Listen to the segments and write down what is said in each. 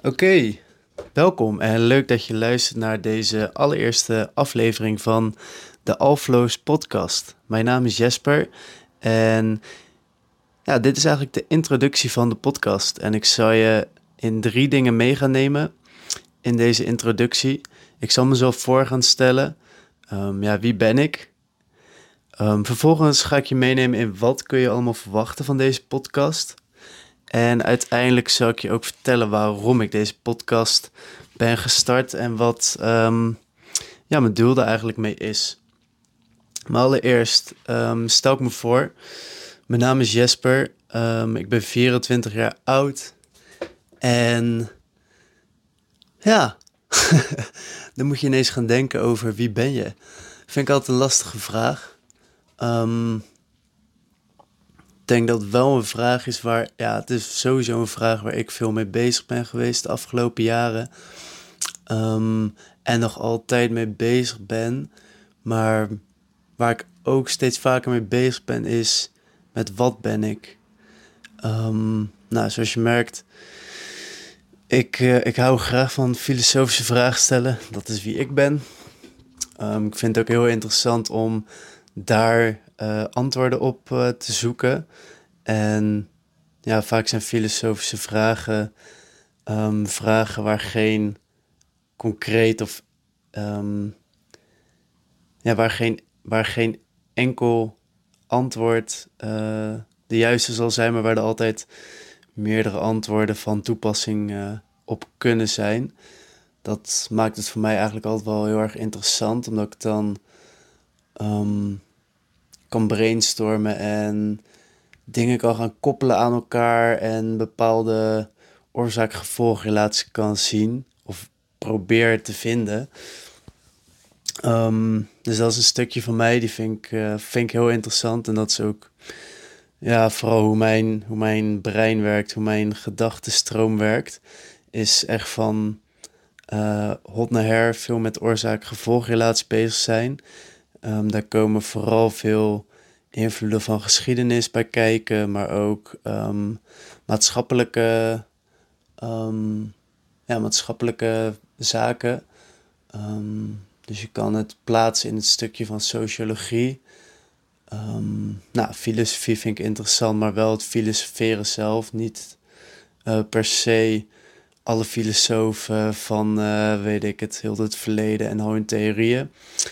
Oké, welkom en leuk dat je luistert naar deze allereerste aflevering van de Alflo's podcast. Mijn naam is Jesper en ja, dit is eigenlijk de introductie van de podcast. En ik zal je in 3 dingen mee gaan nemen in deze introductie. Ik zal mezelf voor gaan stellen. Wie ben ik? Vervolgens ga ik je meenemen in wat kun je allemaal verwachten van deze podcast. En uiteindelijk zal ik je ook vertellen waarom ik deze podcast ben gestart en wat mijn doel er eigenlijk mee is. Maar allereerst stel ik me voor. Mijn naam is Jesper. Ik ben 24 jaar oud. En ja, dan moet je ineens gaan denken over wie ben je? Vind ik altijd een lastige vraag. Ik denk dat het wel een vraag is het is sowieso een vraag waar ik veel mee bezig ben geweest de afgelopen jaren. En nog altijd mee bezig ben. Maar waar ik ook steeds vaker mee bezig ben is met wat ben ik? Zoals je merkt, ik hou graag van filosofische vragen stellen. Dat is wie ik ben. Ik vind het ook heel interessant om daar antwoorden op te zoeken. En ja, vaak zijn filosofische vragen vragen waar geen concreet of waar geen enkel antwoord de juiste zal zijn, maar waar er altijd meerdere antwoorden van toepassing op kunnen zijn. Dat maakt het voor mij eigenlijk altijd wel heel erg interessant, omdat ik dan kan brainstormen en dingen kan gaan koppelen aan elkaar en bepaalde oorzaak-gevolgrelatie kan zien of probeer te vinden. Dus dat is een stukje van mij, die vind ik heel interessant. En dat is ook vooral hoe mijn brein werkt, hoe mijn gedachtenstroom werkt. Is echt van hot naar her, veel met oorzaak-gevolgrelatie bezig zijn. Daar komen vooral veel invloeden van geschiedenis bij kijken, maar ook maatschappelijke, maatschappelijke zaken. Dus je kan het plaatsen in het stukje van sociologie. Filosofie vind ik interessant, maar wel het filosoferen zelf. Niet per se alle filosofen van, weet ik het, heel het verleden en al hun theorieën.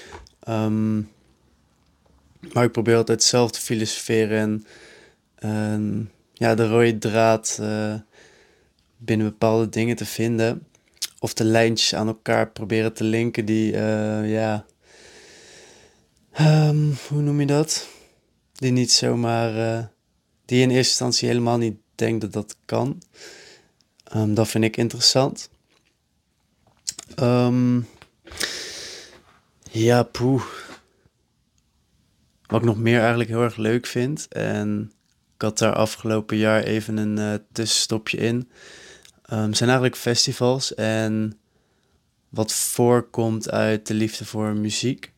Maar ik probeer altijd zelf te filosoferen en de rode draad binnen bepaalde dingen te vinden. Of de lijntjes aan elkaar proberen te linken die, hoe noem je dat? Die niet zomaar, die je in eerste instantie helemaal niet denkt dat dat kan. Dat vind ik interessant. Wat ik nog meer eigenlijk heel erg leuk vind. En ik had daar afgelopen jaar even een tussenstopje in. Zijn eigenlijk festivals en wat voorkomt uit de liefde voor muziek.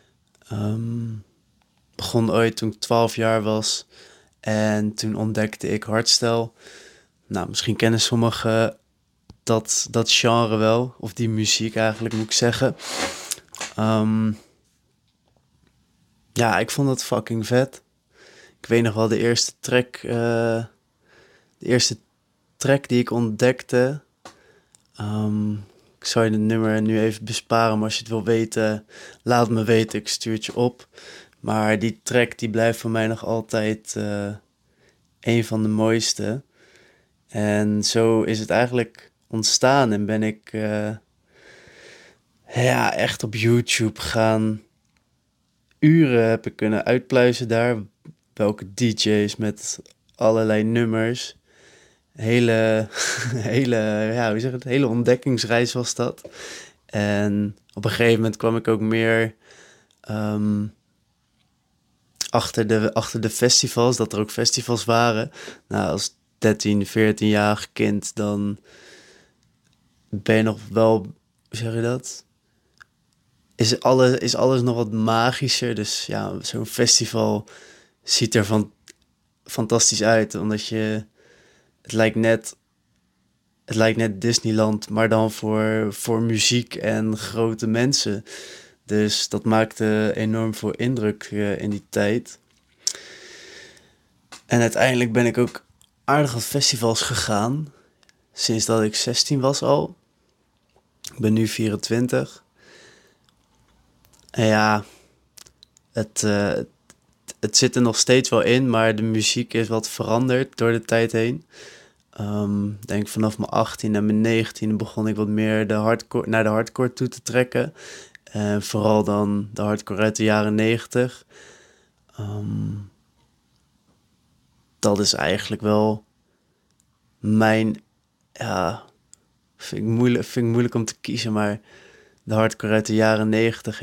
Begon ooit toen ik 12 jaar was. En toen ontdekte ik hardstyle. Nou, misschien kennen sommigen dat genre wel. Of die muziek eigenlijk, moet ik zeggen. Ik vond dat fucking vet. Ik weet nog wel de eerste track die ik ontdekte. Ik zal je het nummer nu even besparen, maar als je het wil weten, laat me weten. Ik stuur het je op. Maar die track die blijft voor mij nog altijd een van de mooiste. En zo is het eigenlijk ontstaan en ben ik echt op YouTube gaan. Uren heb ik kunnen uitpluizen daar. Welke DJ's met allerlei nummers. Hele, hele ontdekkingsreis was dat. En op een gegeven moment kwam ik ook meer achter de festivals, dat er ook festivals waren. Nou, als 13, 14-jarig kind, dan ben je nog wel, hoe zeg je dat? Is alles nog wat magischer. Dus ja, zo'n festival ziet er fantastisch uit. Omdat het lijkt net het lijkt net Disneyland, maar dan voor muziek en grote mensen. Dus dat maakte enorm veel indruk in die tijd. En uiteindelijk ben ik ook aardig wat festivals gegaan. Sinds dat ik 16 was al. Ik ben nu 24. En ja, het, uh, het zit er nog steeds wel in, maar de muziek is wat veranderd door de tijd heen. Denk vanaf mijn 18 en mijn 19 begon ik wat meer naar de hardcore toe te trekken. En vooral dan de hardcore uit de jaren 90. Ehm, dat is eigenlijk wel mijn, ja, vind ik moeilijk om te kiezen, maar de hardcore uit de jaren 90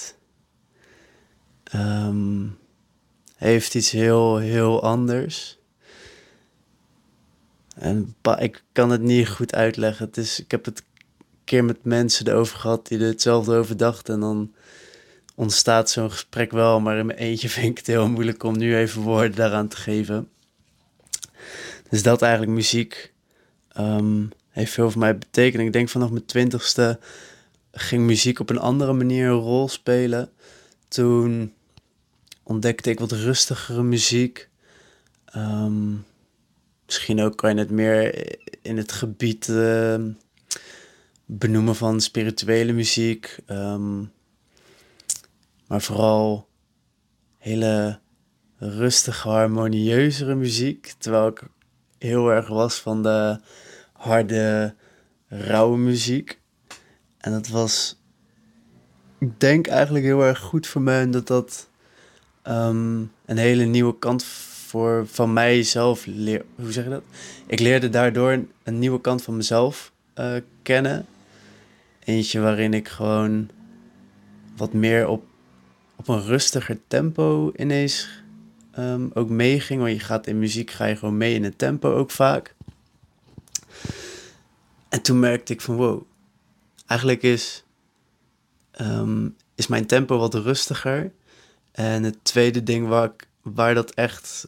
ehm, heeft iets heel, heel anders. En ik kan het niet goed uitleggen. Ik heb het een keer met mensen erover gehad die er hetzelfde over dachten. En dan ontstaat zo'n gesprek wel, maar in mijn eentje vind ik het heel moeilijk om nu even woorden daaraan te geven. Dus dat eigenlijk muziek heeft veel voor mij betekend. Ik denk vanaf mijn 20ste ging muziek op een andere manier een rol spelen. Toen ontdekte ik wat rustigere muziek. Ehm, Misschien ook kan je het meer in het gebied benoemen van spirituele muziek. Maar vooral hele rustige, harmonieuzere muziek. Terwijl ik heel erg was van de harde, rauwe muziek. En dat was, ik denk eigenlijk heel erg goed voor mij. En dat een hele nieuwe kant van mijzelf leer. Hoe zeg je dat? Ik leerde daardoor een nieuwe kant van mezelf kennen. Eentje waarin ik gewoon wat meer op een rustiger tempo ineens ook meeging. Want in muziek ga je gewoon mee in het tempo ook vaak. En toen merkte ik van wow, eigenlijk is mijn tempo wat rustiger. En het tweede ding waar dat echt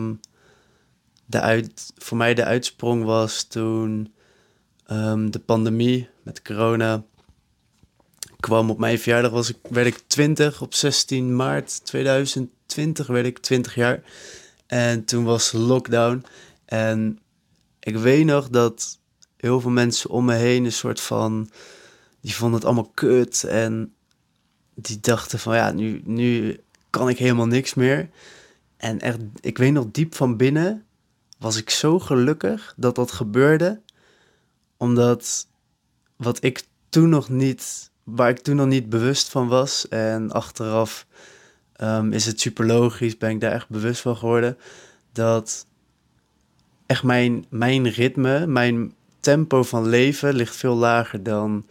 voor mij de uitsprong was toen de pandemie met corona kwam. Op mijn verjaardag werd ik 20. Op 16 maart 2020 werd ik 20 jaar. En toen was lockdown. En ik weet nog dat heel veel mensen om me heen een soort van, die vonden het allemaal kut. En die dachten van ja, nu kan ik helemaal niks meer. En echt, ik weet nog diep van binnen was ik zo gelukkig dat dat gebeurde. Omdat wat ik toen nog niet, waar ik toen nog niet bewust van was. En achteraf is het super logisch, ben ik daar echt bewust van geworden. Dat echt mijn ritme, mijn tempo van leven ligt veel lager dan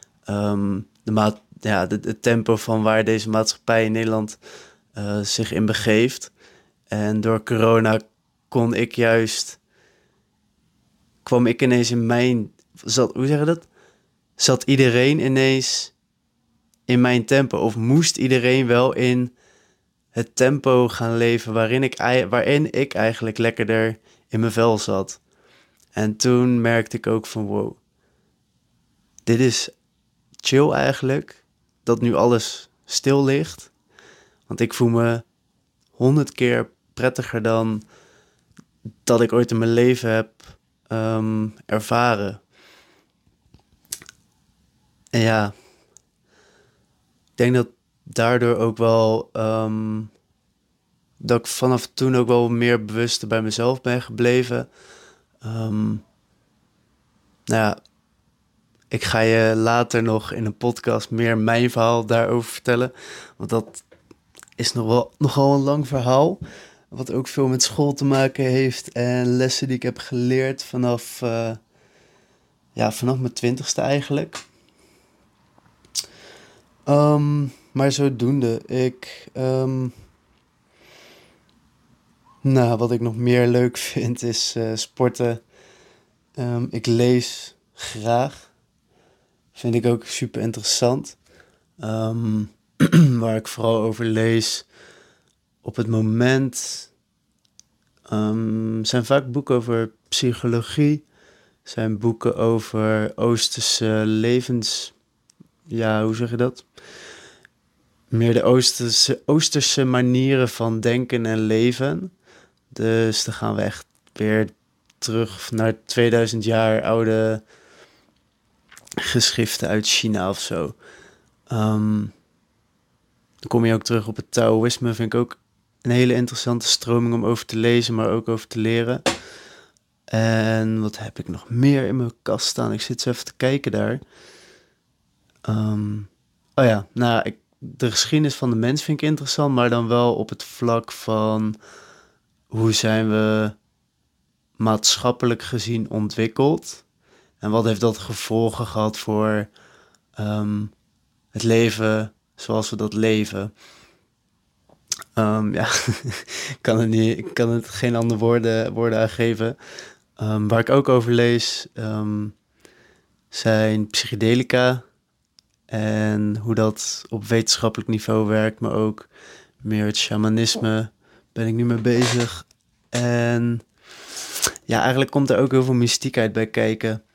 het tempo van waar deze maatschappij in Nederland zich in begeeft. En door corona kwam ik ineens in hoe zeg je dat? Zat iedereen ineens in mijn tempo? Of moest iedereen wel in het tempo gaan leven waarin ik eigenlijk lekkerder in mijn vel zat? En toen merkte ik ook van wow, dit is chill eigenlijk, dat nu alles stil ligt. Want ik voel me 100 keer prettiger dan dat ik ooit in mijn leven heb ervaren. En ja, ik denk dat daardoor ook wel dat ik vanaf toen ook wel meer bewust bij mezelf ben gebleven. Nou ja, ik ga je later nog in een podcast meer mijn verhaal daarover vertellen. Want dat is nogal een lang verhaal. Wat ook veel met school te maken heeft. En lessen die ik heb geleerd vanaf mijn 20ste eigenlijk. Maar zodoende. Wat ik nog meer leuk vind is sporten. Ik lees graag. Vind ik ook super interessant. Waar ik vooral over lees op het moment zijn vaak boeken over psychologie zijn boeken over Oosterse levens... Ja, hoe zeg je dat? Meer de Oosterse manieren van denken en leven. Dus dan gaan we echt weer terug naar 2000 jaar oude geschriften uit China of zo. Dan kom je ook terug op het Taoïsme. Vind ik ook een hele interessante stroming om over te lezen, maar ook over te leren. En wat heb ik nog meer in mijn kast staan? Ik zit zo even te kijken daar. Oh ja, nou, de geschiedenis van de mens vind ik interessant, maar dan wel op het vlak van hoe zijn we maatschappelijk gezien ontwikkeld? En wat heeft dat gevolgen gehad voor het leven zoals we dat leven? Ja, ik kan het geen andere woorden aan geven. Waar ik ook over lees, zijn psychedelica en hoe dat op wetenschappelijk niveau werkt, maar ook meer het shamanisme ben ik nu mee bezig. En ja, eigenlijk komt er ook heel veel mystiekheid bij kijken.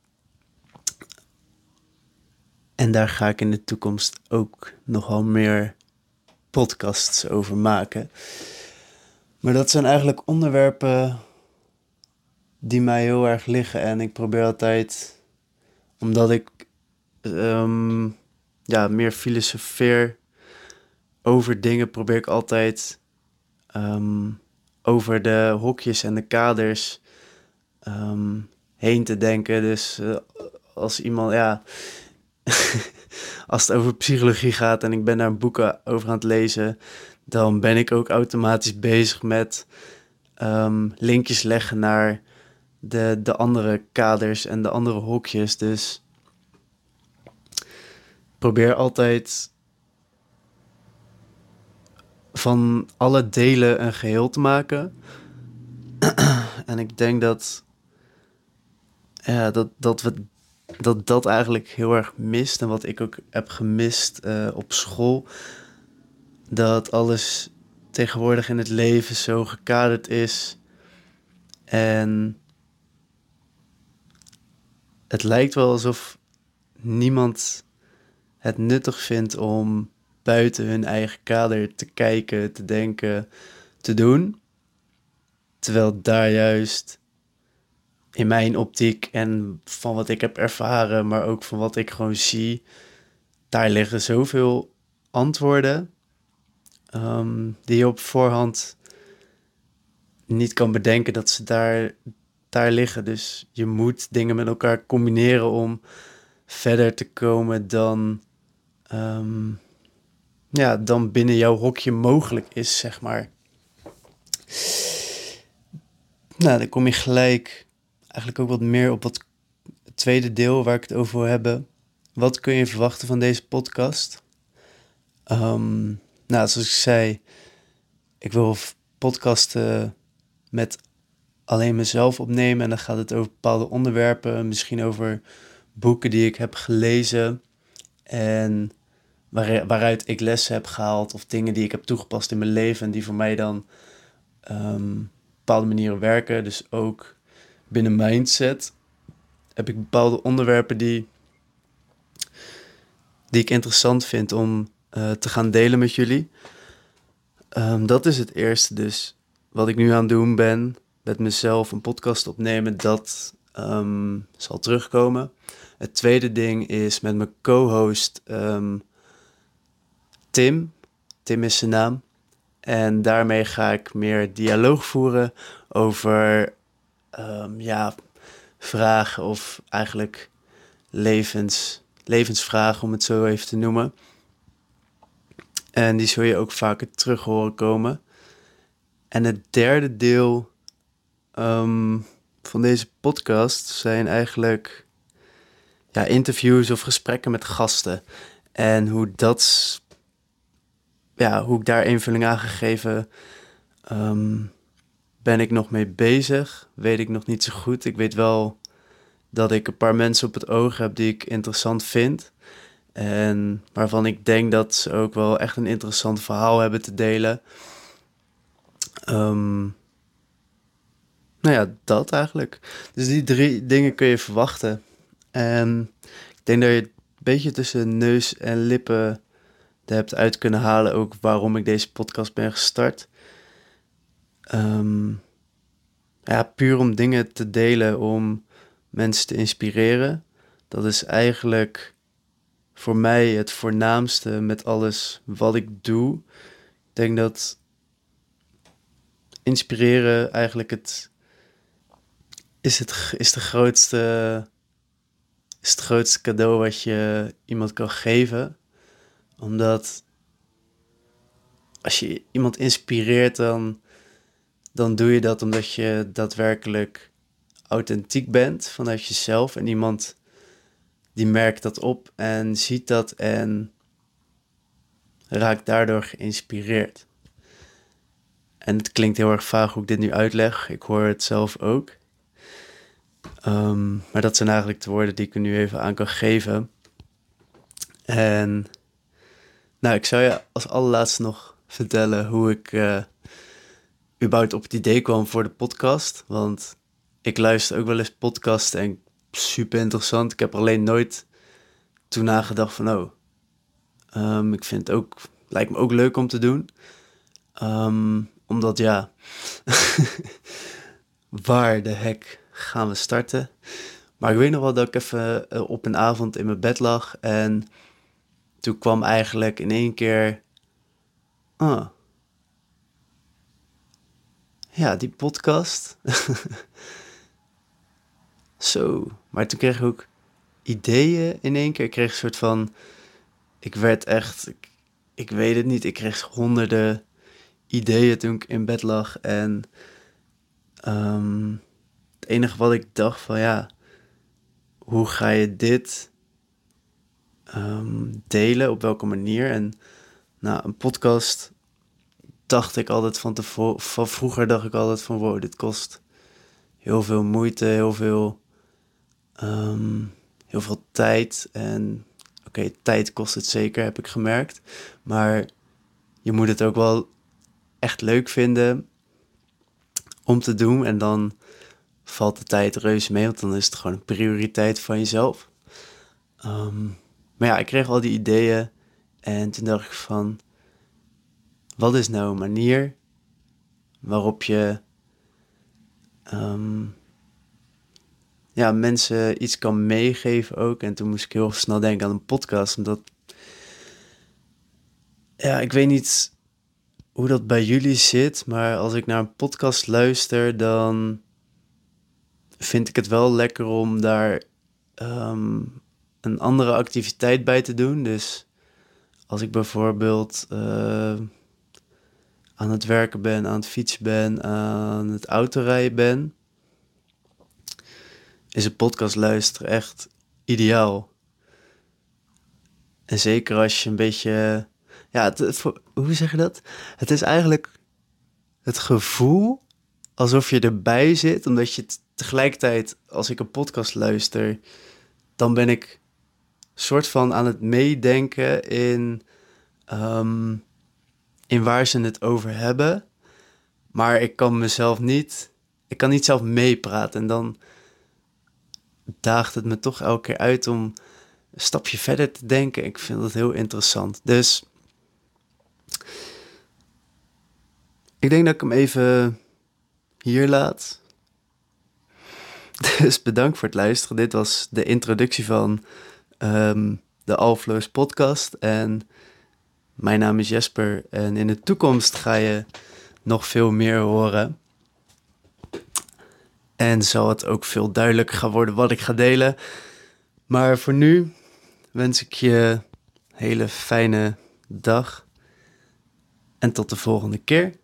En daar ga ik in de toekomst ook nogal meer podcasts over maken. Maar dat zijn eigenlijk onderwerpen die mij heel erg liggen. En ik probeer altijd, omdat ik meer filosofeer over dingen, probeer ik altijd over de hokjes en de kaders heen te denken. Dus als iemand, als het over psychologie gaat en ik ben daar boeken over aan het lezen, dan ben ik ook automatisch bezig met linkjes leggen naar de andere kaders en de andere hokjes. Dus probeer altijd van alle delen een geheel te maken. En ik denk dat eigenlijk heel erg mist. En wat ik ook heb gemist op school. Dat alles tegenwoordig in het leven zo gekaderd is. En het lijkt wel alsof niemand het nuttig vindt om buiten hun eigen kader te kijken, te denken, te doen. Terwijl daar juist in mijn optiek en van wat ik heb ervaren, maar ook van wat ik gewoon zie, daar liggen zoveel antwoorden die je op voorhand niet kan bedenken dat ze daar liggen. Dus je moet dingen met elkaar combineren om verder te komen dan binnen jouw hokje mogelijk is, zeg maar. Nou, dan kom je gelijk eigenlijk ook wat meer op het tweede deel waar ik het over wil hebben. Wat kun je verwachten van deze podcast? Zoals ik zei, ik wil podcasten met alleen mezelf opnemen. En dan gaat het over bepaalde onderwerpen, misschien over boeken die ik heb gelezen en waaruit ik lessen heb gehaald of dingen die ik heb toegepast in mijn leven en die voor mij dan bepaalde manieren werken. Dus ook binnen mindset heb ik bepaalde onderwerpen die ik interessant vind om te gaan delen met jullie. Dat is het eerste dus. Wat ik nu aan het doen ben, met mezelf een podcast opnemen, dat zal terugkomen. Het tweede ding is met mijn co-host Tim. Tim is zijn naam. En daarmee ga ik meer dialoog voeren over vragen of eigenlijk levensvragen, om het zo even te noemen. En die zul je ook vaker terug horen komen. En het derde deel van deze podcast zijn eigenlijk interviews of gesprekken met gasten. En hoe ik daar invulling aan gegeven, ben ik nog mee bezig. Weet ik nog niet zo goed. Ik weet wel dat ik een paar mensen op het oog heb die ik interessant vind. En waarvan ik denk dat ze ook wel echt een interessant verhaal hebben te delen. Nou ja, dat eigenlijk. Dus die 3 dingen kun je verwachten. En ik denk dat je een beetje tussen neus en lippen er hebt uit kunnen halen ook waarom ik deze podcast ben gestart. Ehm, ja, puur om dingen te delen, om mensen te inspireren. Dat is eigenlijk voor mij het voornaamste met alles wat ik doe. Ik denk dat inspireren eigenlijk is het grootste cadeau wat je iemand kan geven. Omdat als je iemand inspireert, dan doe je dat omdat je daadwerkelijk authentiek bent vanuit jezelf. En iemand die merkt dat op en ziet dat en raakt daardoor geïnspireerd. En het klinkt heel erg vaag hoe ik dit nu uitleg. Ik hoor het zelf ook. Maar dat zijn eigenlijk de woorden die ik er nu even aan kan geven. En nou, ik zou je als allerlaatste nog vertellen hoe ik überhaupt op het idee kwam voor de podcast. Want ik luister ook wel eens podcasts en super interessant. Ik heb er alleen nooit toen nagedacht van, ik vind het ook, lijkt me ook leuk om te doen. Omdat ja, waar de hek gaan we starten? Maar ik weet nog wel dat ik even op een avond in mijn bed lag en toen kwam eigenlijk in één keer, ja, die podcast. Zo, maar toen kreeg ik ook ideeën in één keer. Ik kreeg een soort van, ik werd echt, ik weet het niet, ik kreeg honderden ideeën toen ik in bed lag. En het enige wat ik dacht van ja, hoe ga je dit delen, op welke manier? En nou, een podcast dacht ik altijd van vroeger dacht ik altijd van wow, dit kost heel veel moeite, heel veel tijd. En oké, tijd kost het zeker, heb ik gemerkt. Maar je moet het ook wel echt leuk vinden om te doen. En dan valt de tijd reuze mee, want dan is het gewoon een prioriteit van jezelf. Maar ja, ik kreeg al die ideeën en toen dacht ik van, wat is nou een manier waarop je ja, mensen iets kan meegeven ook. En toen moest ik heel snel denken aan een podcast, omdat ja, ik weet niet hoe dat bij jullie zit, maar als ik naar een podcast luister, dan vind ik het wel lekker om daar een andere activiteit bij te doen. Dus als ik bijvoorbeeld aan het werken ben, aan het fietsen ben, aan het autorijden ben, is een podcast luisteren echt ideaal. En zeker als je een beetje, ja, hoe zeg je dat? Het is eigenlijk het gevoel alsof je erbij zit, omdat je tegelijkertijd, als ik een podcast luister, dan ben ik soort van aan het meedenken in waar ze het over hebben. Maar ik kan niet zelf meepraten. En dan daagt het me toch elke keer uit om een stapje verder te denken. Ik vind dat heel interessant. Dus ik denk dat ik hem even hier laat. Dus bedankt voor het luisteren. Dit was de introductie van de Allflows podcast. En mijn naam is Jesper. En in de toekomst ga je nog veel meer horen. En zal het ook veel duidelijker gaan worden wat ik ga delen. Maar voor nu wens ik je een hele fijne dag. En tot de volgende keer.